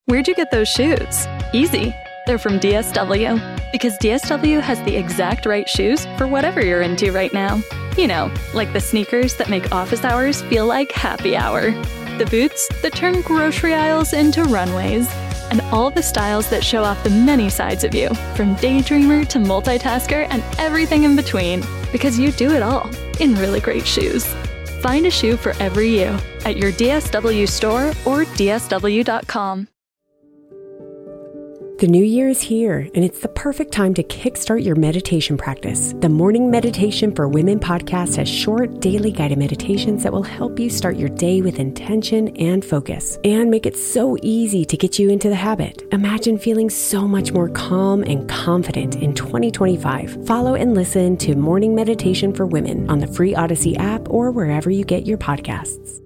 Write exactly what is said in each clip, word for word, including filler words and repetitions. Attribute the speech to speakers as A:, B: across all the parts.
A: Where'd you get those shoes? Easy. They're from D S W. Because D S W has the exact right shoes for whatever you're into right now. You know, like the sneakers that make office hours feel like happy hour. The boots that turn grocery aisles into runways. And all the styles that show off the many sides of you, from daydreamer to multitasker and everything in between. Because you do it all in really great shoes. Find a shoe for every you at your D S W store or D S W dot com.
B: The new year is here, and it's the perfect time to kickstart your meditation practice. The Morning Meditation for Women podcast has short, daily guided meditations that will help you start your day with intention and focus, and make it so easy to get you into the habit. Imagine feeling so much more calm and confident in twenty twenty-five. Follow and listen to Morning Meditation for Women on the free Odyssey app or wherever you get your podcasts.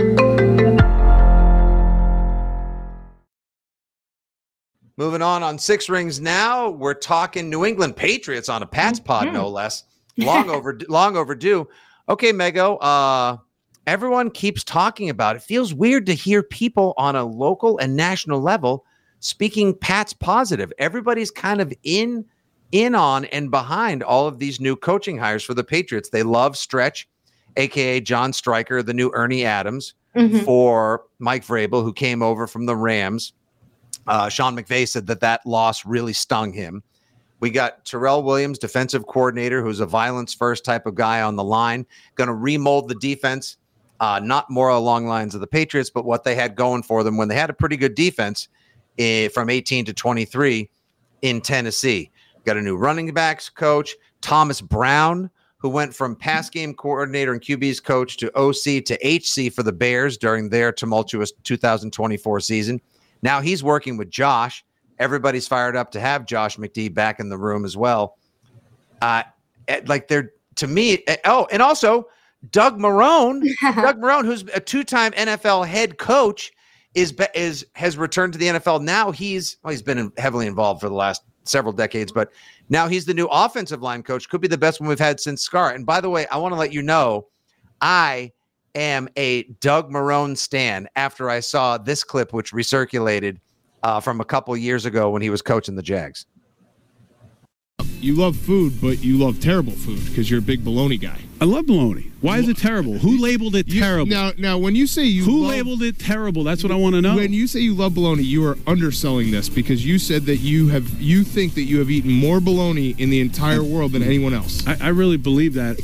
C: Moving on on Six Rings now, we're talking New England Patriots on a Pats pod, no less. Long over, long overdue. Okay, Mego, uh, everyone keeps talking about it. Feels weird to hear people on a local and national level speaking Pats positive. Everybody's kind of in, in on and behind all of these new coaching hires for the Patriots. They love Stretch, a k a. John Stryker, the new Ernie Adams, mm-hmm. for Mike Vrabel, who came over from the Rams. Uh, Sean McVay said that that loss really stung him. We got Terrell Williams, defensive coordinator, who's a violence first type of guy on the line, going to remold the defense, uh, not more along lines of the Patriots, but what they had going for them when they had a pretty good defense uh, from eighteen to twenty-three in Tennessee. Got a new running backs coach, Thomas Brown, who went from pass game coordinator and Q B's coach to O C to H C for the Bears during their tumultuous two thousand twenty-four season. Now he's working with Josh. Everybody's fired up to have Josh McD back in the room as well. Uh, like they're to me. Oh, and also Doug Marrone, Doug Marrone, who's a two-time N F L head coach, is is has returned to the N F L. Now he's well, he's been heavily involved for the last several decades, but now he's the new offensive line coach. Could be the best one we've had since Scar. And by the way, I want to let you know, I am a Doug Marrone stan after I saw this clip, which recirculated uh, from a couple years ago when he was coaching the Jags.
D: You love food, but you love terrible food because you're a big bologna guy.
E: I love bologna. Why is it terrible? Who labeled it
D: You-
E: terrible?
D: Now, now, when you say you
E: Who
D: love,
E: labeled it terrible? That's what I want to know.
D: When you say you love bologna, you are underselling this because you said that you have you think that you have eaten more bologna in the entire world than anyone else.
E: I, I really believe that.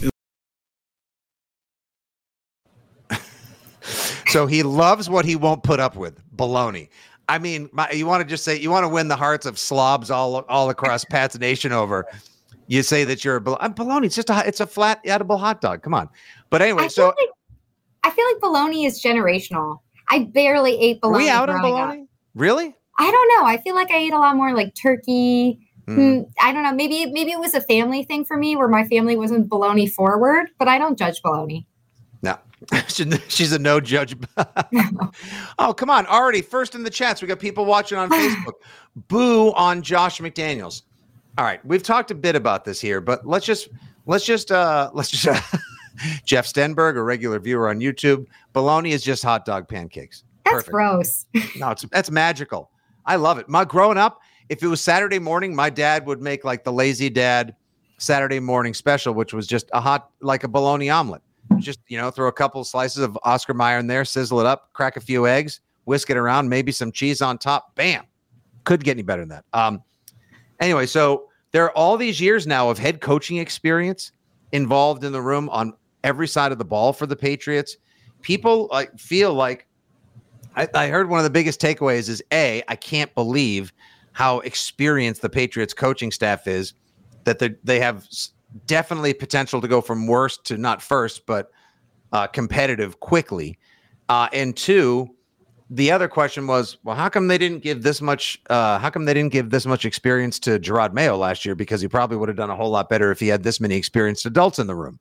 C: So he loves what he won't put up with, bologna. I mean, my, you want to just say, you want to win the hearts of slobs all all across Pat's Nation over. You say that you're a bologna. Bologna, it's just a, it's a flat edible hot dog. Come on. But anyway,
F: I
C: so.
F: Feel like, I feel like bologna is generational. I barely ate bologna.
C: Are we out on
F: growing
C: bologna?
F: up.
C: Really?
F: I don't know. I feel like I ate a lot more like turkey.
C: Mm.
F: Mm, I don't know. Maybe maybe it was a family thing for me where my family wasn't bologna forward, but I don't judge bologna.
C: No. She's a no judge. Oh, come on. Already first in the chats. We got people watching on Facebook. Boo on Josh McDaniels. All right. We've talked a bit about this here, but let's just, let's just, uh, let's just, uh, Jeff Stenberg, a regular viewer on YouTube. Bologna is just hot dog pancakes.
F: That's
C: Perfect.
F: gross.
C: No, it's, that's magical. I love it. My growing up, if it was Saturday morning, my dad would make like the Lazy Dad Saturday morning special, which was just a hot, like a bologna omelet. Just, you know, throw a couple slices of Oscar Mayer in there, sizzle it up, crack a few eggs, whisk it around, maybe some cheese on top. Bam. Couldn't get any better than that. Um, anyway, so there are all these years now of head coaching experience involved in the room on every side of the ball for the Patriots. People like feel like I, I heard one of the biggest takeaways is A, I can't believe how experienced the Patriots coaching staff is, that they they have definitely potential to go from worst to not first, but uh, competitive quickly. Uh, and two, the other question was, well, how come they didn't give this much? Uh, how come they didn't give this much experience to Gerard Mayo last year? Because he probably would have done a whole lot better if he had this many experienced adults in the room.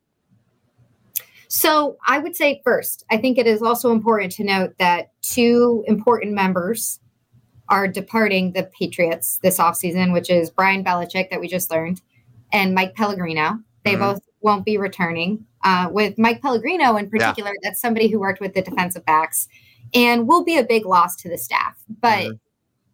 F: So I would say first, I think it is also important to note that two important members are departing the Patriots this offseason, which is Brian Belichick that we just learned, and Mike Pellegrino. They mm-hmm. both won't be returning. Uh, with Mike Pellegrino in particular, yeah. that's somebody who worked with the defensive backs and will be a big loss to the staff. But mm-hmm.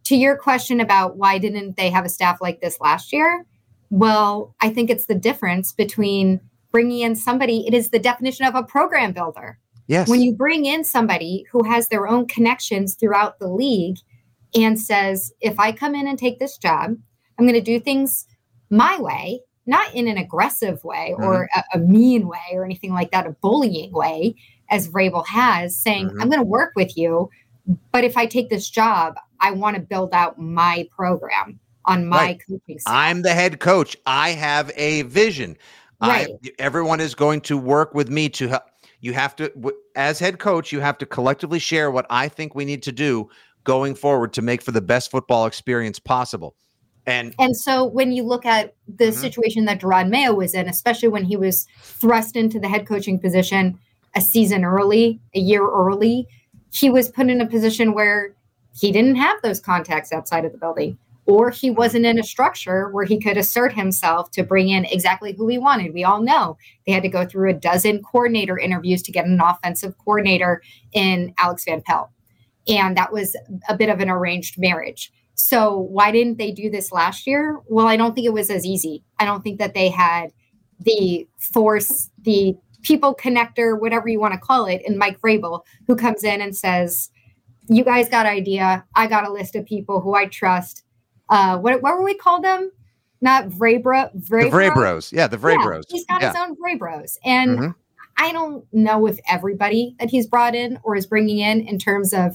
F: to your question about why didn't they have a staff like this last year? Well, I think it's the difference between bringing in somebody. It is the definition of a program builder.
C: Yes.
F: When you bring in somebody who has their own connections throughout the league and says, if I come in and take this job, I'm going to do things my way, not in an aggressive way mm-hmm. or a, a mean way or anything like that, a bullying way, as Vrabel has, saying, mm-hmm. I'm going to work with you, but if I take this job, I want to build out my program on my
C: right.
F: coaching staff.
C: I'm the head coach. I have a vision.
F: Right.
C: I, everyone is going to work with me to help. You have to, as head coach, you have to collectively share what I think we need to do going forward to make for the best football experience possible. And
F: and so when you look at the
C: mm-hmm.
F: situation that Jerod Mayo was in, especially when he was thrust into the head coaching position a season early, a year early, he was put in a position where he didn't have those contacts outside of the building, or he wasn't in a structure where he could assert himself to bring in exactly who he wanted. We all know they had to go through a dozen coordinator interviews to get an offensive coordinator in Alex Van Pelt. And that was a bit of an arranged marriage. So why didn't they do this last year? Well, I don't think it was as easy. I don't think that they had the force, the people connector, whatever you want to call it, in Mike Vrabel, who comes in and says, you guys got an idea. I got a list of people who I trust. Uh, what, what were we called them? Not Vrabro.
C: The Vrabros. Yeah, the Vrabros.
F: Yeah, he's got
C: yeah.
F: his own Vrabros. And
C: mm-hmm.
F: I don't know if everybody that he's brought in or is bringing in in terms of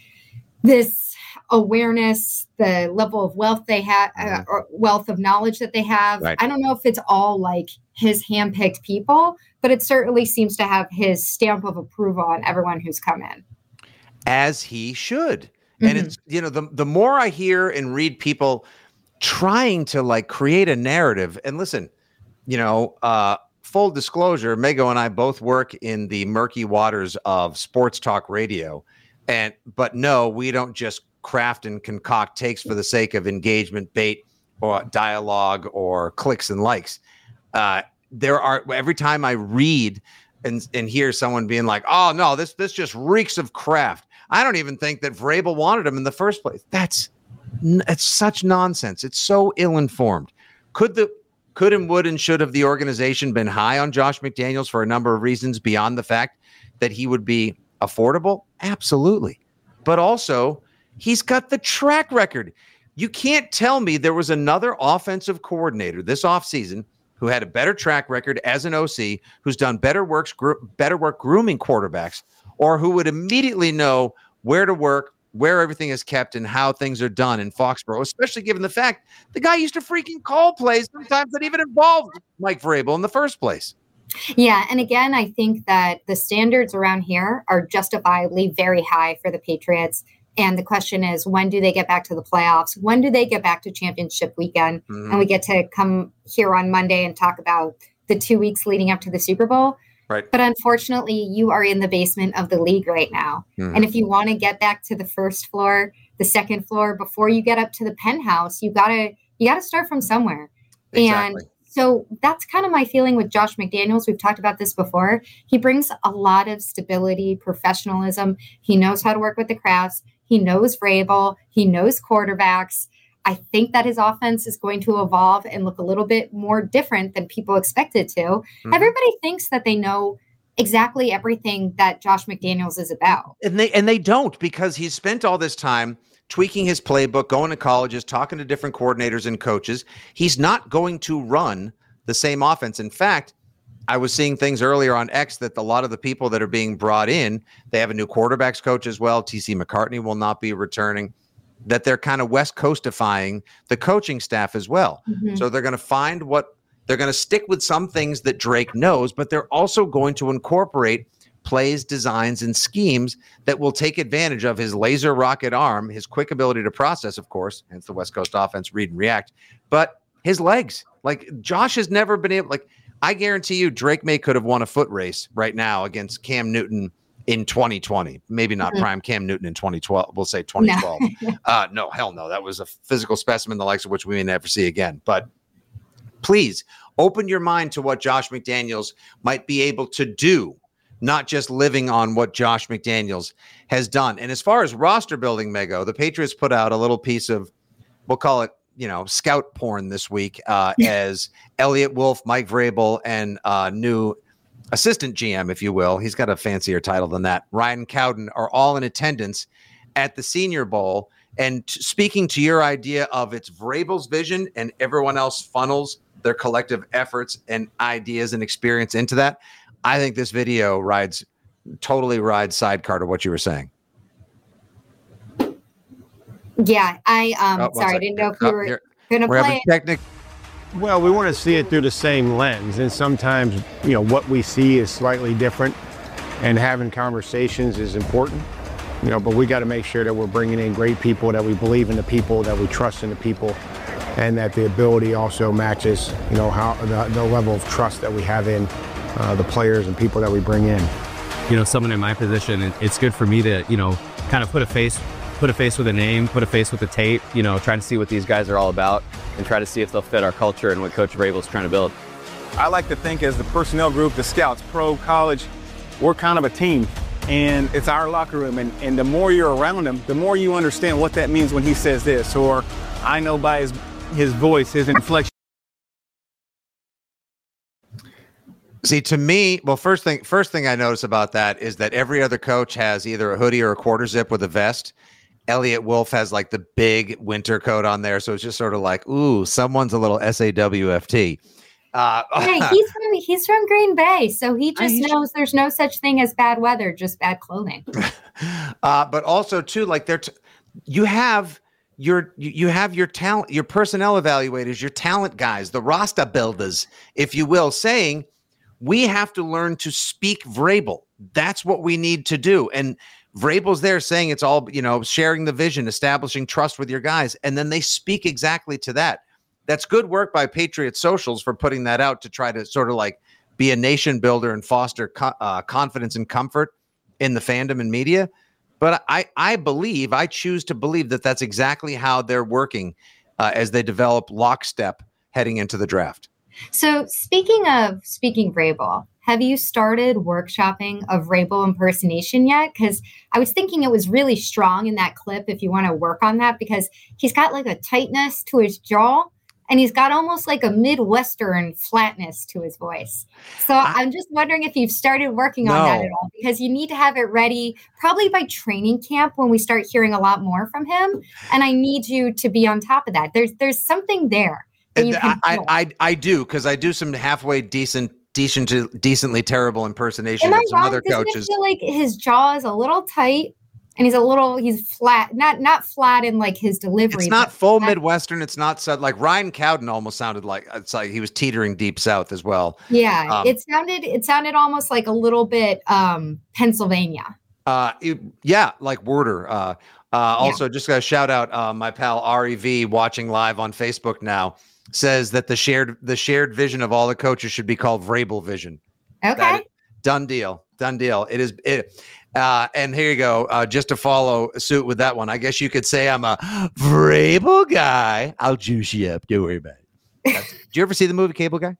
F: this awareness, the level of wealth they have, uh, or wealth of knowledge that they have.
C: Right.
F: I don't know if it's all like his handpicked people, but it certainly seems to have his stamp of approval on everyone who's come in.
C: As he should.
F: Mm-hmm.
C: And it's, you know, the, the more I hear and read people trying to like create a narrative, and listen, you know, uh, full disclosure, Mego and I both work in the murky waters of sports talk radio. And, but no, we don't just craft and concoct takes for the sake of engagement, bait, or dialogue, or clicks and likes. Uh, there are, every time I read and, and hear someone being like, oh no, this, this just reeks of craft. I don't even think that Vrabel wanted him in the first place. That's, it's such nonsense. It's so ill-informed. Could the, could and would and should have the organization been high on Josh McDaniels for a number of reasons beyond the fact that he would be affordable? Absolutely. But also, he's got the track record. You can't tell me there was another offensive coordinator this offseason who had a better track record as an O C, who's done better works, gro- better work grooming quarterbacks, or who would immediately know where to work, where everything is kept, and how things are done in Foxborough, especially given the fact the guy used to freaking call plays sometimes that even involved Mike Vrabel in the first place.
F: Yeah. And again, I think that the standards around here are justifiably very high for the Patriots. And the question is, when do they get back to the playoffs? When do they get back to championship weekend? Mm-hmm. And we get to come here on Monday and talk about the two weeks leading up to the Super Bowl.
C: Right.
F: But unfortunately, you are in the basement of the league right now. Mm-hmm. And if you want to get back to the first floor, the second floor, before you get up to the penthouse, you gotta you gotta start from somewhere.
C: Exactly.
F: And so that's kind of my feeling with Josh McDaniels. We've talked about this before. He brings a lot of stability, professionalism. He knows how to work with the crafts. He knows Vrabel. He knows quarterbacks. I think that his offense is going to evolve and look a little bit more different than people expect it to. Mm-hmm. Everybody thinks that they know exactly everything that Josh McDaniels is about.
C: And they and they don't, because he's spent all this time tweaking his playbook, going to colleges, talking to different coordinators and coaches. He's not going to run the same offense. In fact, I was seeing things earlier on X that a lot of the people that are being brought in, they have a new quarterbacks coach as well. T C McCartney will not be returning, that they're kind of West Coastifying the coaching staff as well. Mm-hmm. So they're going to find what they're going to stick with some things that Drake knows, but they're also going to incorporate plays, designs, and schemes that will take advantage of his laser rocket arm, his quick ability to process, of course, hence the West Coast offense, read and react, but his legs. Like, Josh has never been able, like, I guarantee you Drake May could have won a foot race right now against Cam Newton in twenty twenty. Maybe not mm-hmm. prime Cam Newton in twenty twelve. We'll say twenty twelve. No. uh, no, hell no. That was a physical specimen, the likes of which we may never see again. But please open your mind to what Josh McDaniels might be able to do not just living on what Josh McDaniels has done. And as far as roster building, Mego, the Patriots put out a little piece of, we'll call it, you know, scout porn this week uh, as Elliott Wolf, Mike Vrabel, and uh, new assistant G M, if you will. He's got a fancier title than that. Ryan Cowden are all in attendance at the Senior Bowl. And t- speaking to your idea of it's Vrabel's vision and everyone else funnels their collective efforts and ideas and experience into that, I think this video rides totally rides sidecar to what you were saying.
F: Yeah, I um
C: Oh, one
F: sorry, I
C: second.
F: didn't know if
C: Oh,
F: you were
C: here.
F: gonna
C: We're
F: play
C: having
F: it.
C: technic.
G: Well, we want to see it through the same lens, and sometimes, you know, what we see is slightly different, and having conversations is important, you know, but we got to make sure that we're bringing in great people, that we believe in the people, that we trust in the people, and that the ability also matches, you know, how the, the level of trust that we have in uh, the players and people that we bring in.
H: You know, someone in my position, it- it's good for me to, you know, kind of put a face put a face with a name, put a face with a tape, you know, trying to see what these guys are all about and try to see if they'll fit our culture and what Coach Vrabel's trying to build.
I: I like to think as the personnel group, the scouts, pro, college, we're kind of a team, and it's our locker room. And, and the more you're around them, the more you understand what that means when he says this, or I know by his, his voice, his inflection.
C: See, to me, well, first thing, first thing I notice about that is that every other coach has either a hoodie or a quarter zip with a vest. Elliott Wolf has like the big winter coat on there, so it's just sort of like, ooh, someone's a little S A W F T. Uh,
F: Hey, he's from he's from Green Bay, so he just
C: I-
F: knows there's no such thing as bad weather, just bad clothing.
C: uh, but also too, like they're t- you have your you you have your talent, your personnel evaluators, your talent guys, the roster builders, if you will, saying we have to learn to speak Vrabel. That's what we need to do. And Vrabel's there saying it's all, you know, sharing the vision, establishing trust with your guys. And then they speak exactly to that. That's good work by Patriot Socials for putting that out to try to sort of like be a nation builder and foster co- uh, confidence and comfort in the fandom and media. But I, I believe, I choose to believe that that's exactly how they're working uh, as they develop lockstep heading into the draft.
F: So speaking of speaking Vrabel, have you started workshopping a Vrabel impersonation yet? Because I was thinking it was really strong in that clip if you want to work on that, because he's got like a tightness to his jaw and he's got almost like a Midwestern flatness to his voice. So I, I'm just wondering if you've started working on
C: No.
F: that at all, because you need to have it ready probably by training camp when we start hearing a lot more from him. And I need you to be on top of that. There's there's something there. that you
C: And
F: can
C: I,
F: feel.
C: I, I, I do, because I do some halfway decent, decent to decently terrible impersonation
F: Am I
C: of some
F: wrong?
C: other
F: Doesn't
C: coaches.
F: it feel like his jaw is a little tight and he's a little he's flat, not not flat in like his delivery.
C: It's not
F: but
C: full
F: flat-
C: Midwestern. It's not so, like Ryan Cowden almost sounded like it's like he was teetering deep south as well.
F: Yeah,
C: Um,
F: it sounded it sounded almost like a little bit um Pennsylvania.
C: Uh, it- yeah, like Werder. Uh, uh, also, just got to shout out uh, my pal R E V watching live on Facebook now. Says that the shared the shared vision of all the coaches should be called Vrabel vision.
F: Okay.
C: That is- done deal. Done deal. It is it. Uh, and here you go. Uh, just to follow suit with that one, I guess you could say I'm a Vrabel guy. I'll juice you up. Don't worry about it. That's- Did you ever see the movie Cable Guy?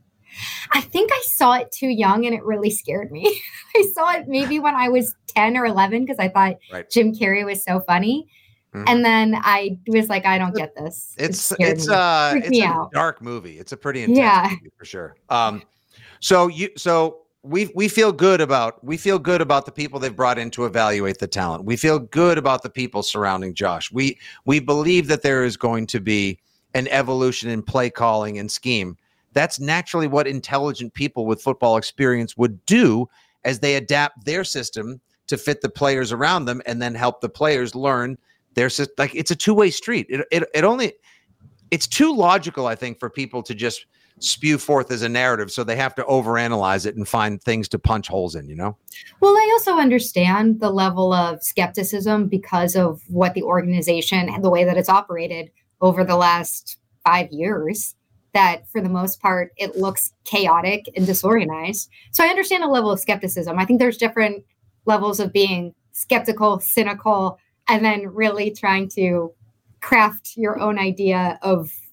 F: I think I saw it too young and it really scared me. I saw it maybe when I was ten or eleven because I thought
C: Right.
F: Jim Carrey was so funny.
C: Mhm.
F: And then I was like, I don't get this. It
C: It's
F: scared
C: it's
F: me.
C: uh
F: Freaked
C: it's
F: me
C: a
F: out.
C: dark movie. It's a pretty intense
F: Yeah.
C: movie for sure. Um, so you so we we feel good about we feel good about the people they've brought in to evaluate the talent. We feel good about the people surrounding Josh. We we believe that there is going to be an evolution in play calling and scheme. That's naturally what intelligent people with football experience would do as they adapt their system to fit the players around them and then help the players learn their system. Like it's a two-way street. It, it, it only, it's too logical, I think, for people to just spew forth as a narrative. So they have to overanalyze it and find things to punch holes in, you know?
F: Well, I also understand the level of skepticism because of what the organization and the way that it's operated over the last five years, that for the most part, it looks chaotic and disorganized. So I understand a level of skepticism. I think there's different levels of being skeptical, cynical, and then really trying to craft your own idea of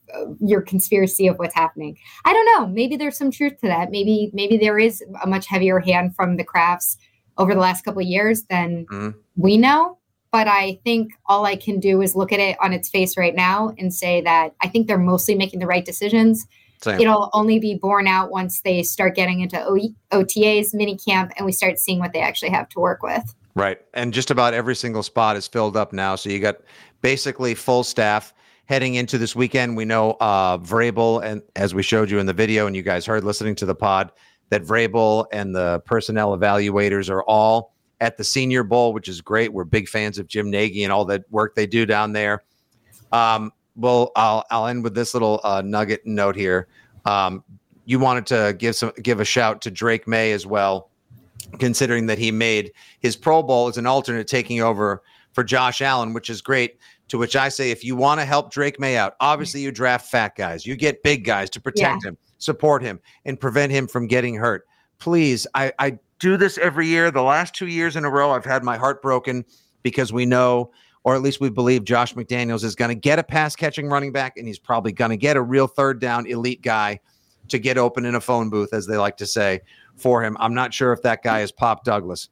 F: uh, your conspiracy of what's happening. I don't know. Maybe there's some truth to that. Maybe maybe there is a much heavier hand from the Krafts over the last couple of years than mm. we know. But I think all I can do is look at it on its face right now and say that I think they're mostly making the right decisions. Same. It'll only be borne out once they start getting into O T As, mini camp, and we start seeing what they actually have to work with.
C: Right. And just about every single spot is filled up now. So you got basically full staff heading into this weekend. We know uh, Vrabel, and as we showed you in the video and you guys heard listening to the pod, that Vrabel and the personnel evaluators are all at the Senior Bowl, which is great. We're big fans of Jim Nagy and all that work they do down there. Um, well, I'll I'll end with this little uh, nugget note here. Um, you wanted to give some give a shout to Drake May as well, considering that he made his Pro Bowl as an alternate, taking over for Josh Allen, which is great. To which I say, if you want to help Drake May out, obviously you draft fat guys, you get big guys to protect yeah. him, support him, and prevent him from getting hurt. Please, I I. do this every year. The last two years in a row, I've had my heart broken because we know, or at least we believe, Josh McDaniels is going to get a pass catching running back, and he's probably going to get a real third down elite guy to get open in a phone booth, as they like to say, for him. I'm not sure if that guy is Pop Douglas.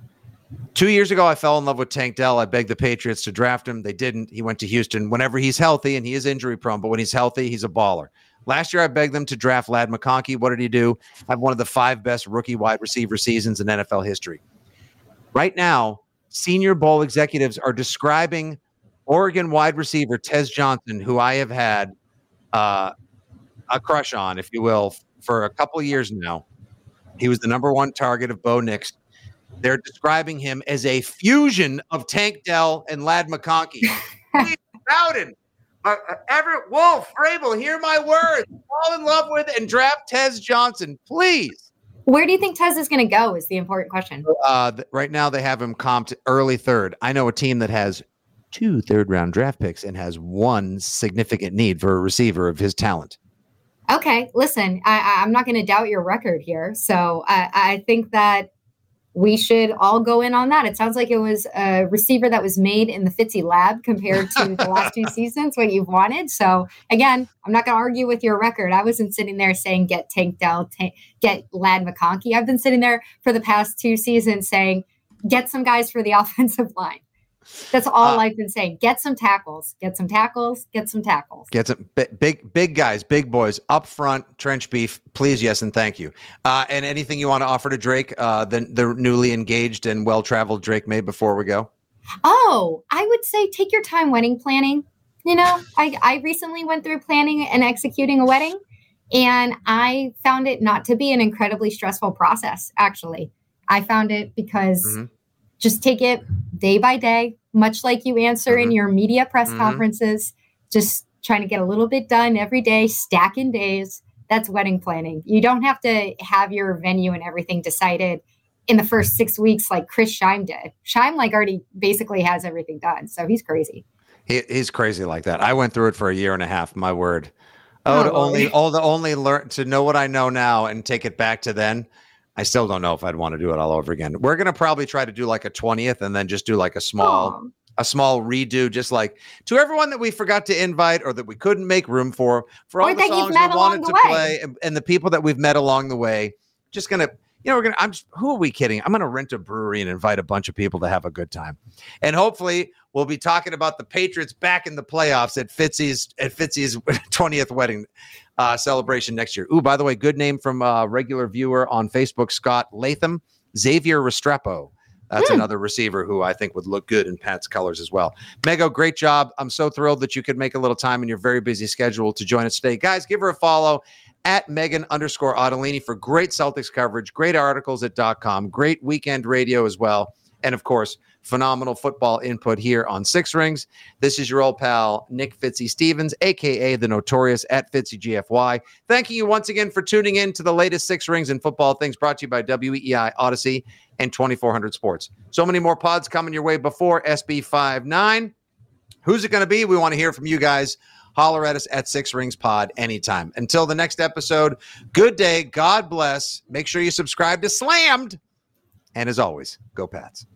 C: Two years ago, I fell in love with Tank Dell. I begged the Patriots to draft him. They didn't. He went to Houston. Whenever he's healthy, and he is injury prone, but when he's healthy, he's a baller. Last year, I begged them to draft Ladd McConkey. What did he do? Have one of the five best rookie wide receiver seasons in N F L history. Right now, Senior Bowl executives are describing Oregon wide receiver Tez Johnson, who I have had uh, a crush on, if you will, for a couple of years now. He was the number one target of Bo Nix. They're describing him as a fusion of Tank Dell and Ladd McConkey. Please, Bowden. Uh, Everett Wolf, Vrabel, hear my words. Fall in love with and draft Tez Johnson, please.
F: Where do you think Tez is going to go is the important question.
C: Uh, th- right now they have him comped early third. I know a team that has two third-round draft picks and has one significant need for a receiver of his talent.
F: Okay, listen, I, I'm not going to doubt your record here. So I, I think that we should all go in on that. It sounds like it was a receiver that was made in the Fitzy lab compared to the last two seasons, what you've wanted. So again, I'm not going to argue with your record. I wasn't sitting there saying, get Tank Dell, ta- get Ladd McConkey. I've been sitting there for the past two seasons saying, get some guys for the offensive line. That's all uh, I've been saying. Get some tackles, get some tackles, get some tackles.
C: Get some big, big, big guys, big boys up front, trench beef, please. Yes. And thank you. Uh, and anything you want to offer to Drake, uh, the, the newly engaged and well-traveled Drake May, before we go?
F: Oh, I would say take your time wedding planning. You know, I, I recently went through planning and executing a wedding, and I found it not to be an incredibly stressful process. Actually, I found it because mm-hmm. just take it day by day, much like you answer mm-hmm. in your media press mm-hmm. conferences, just trying to get a little bit done every day, stacking days. That's wedding planning. You don't have to have your venue and everything decided in the first six weeks like Chris Scheim did. Scheim like already basically has everything done. So he's crazy.
C: He, he's crazy like that. I went through it for a year and a half, my word. Oh, oh to only, oh, the only learn to know what I know now and take it back to then. I still don't know if I'd want to do it all over again. We're going to probably try to do like a twentieth and then just do like a small, oh. a small redo, just like to everyone that we forgot to invite or that we couldn't make room for, for all or the songs we wanted to way. play and, and the people that we've met along the way. Just going to, you know, we're going to, I'm just, who are we kidding? I'm going to rent a brewery and invite a bunch of people to have a good time. And hopefully we'll be talking about the Patriots back in the playoffs at Fitzy's, at Fitzy's twentieth wedding Uh, celebration next year. Ooh, by the way, good name from a uh, regular viewer on Facebook, Scott Latham, Xavier Restrepo. That's mm. another receiver who I think would look good in Pat's colors as well. Mego, great job. I'm so thrilled that you could make a little time in your very busy schedule to join us today. Guys, give her a follow at Megan underscore Ottolini for great Celtics coverage, great articles at .com, great weekend radio as well. And of course, phenomenal football input here on Six Rings. This is your old pal, Nick Fitzy Stevens, a k a the notorious at Fitzy G F Y. Thanking you once again for tuning in to the latest Six Rings and football things brought to you by W E I Odyssey and twenty-four hundred Sports. So many more pods coming your way before S B fifty-nine. Who's it going to be? We want to hear from you guys. Holler at us at Six Rings Pod anytime. Until the next episode, good day. God bless. Make sure you subscribe to Slammed. And as always, go Pats.